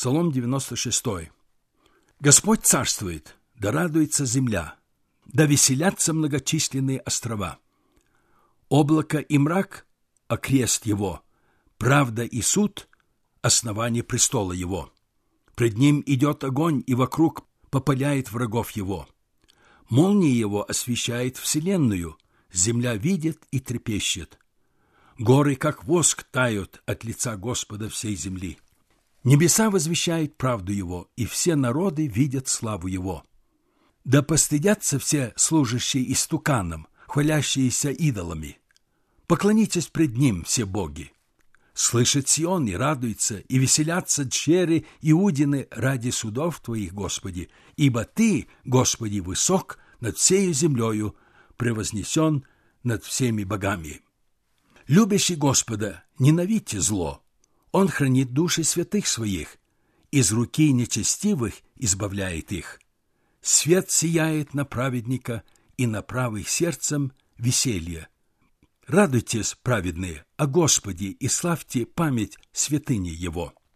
Псалом 96. Господь царствует, да радуется земля, да веселятся многочисленные острова. Облако и мрак — окрест его, правда и суд — основание престола его. Пред ним идет огонь, и вокруг попаляет врагов его. Молния его освещает вселенную, земля видит и трепещет. Горы, как воск, тают от лица Господа всей земли. Небеса возвещают правду его, и все народы видят славу его. Да постыдятся все служащие истуканам, хвалящиеся идолами. Поклонитесь пред ним, все боги. Слышит Сион и радуется, и веселятся дщери Иудины ради судов Твоих, Господи, ибо Ты, Господи, высок над всею землею, превознесен над всеми богами. Любящий Господа, ненавидьте зло. Он хранит души святых своих, из руки нечестивых избавляет их. Свет сияет на праведника, и на правых сердцем веселье. Радуйтесь, праведные, о Господе, и славьте память святыни Его.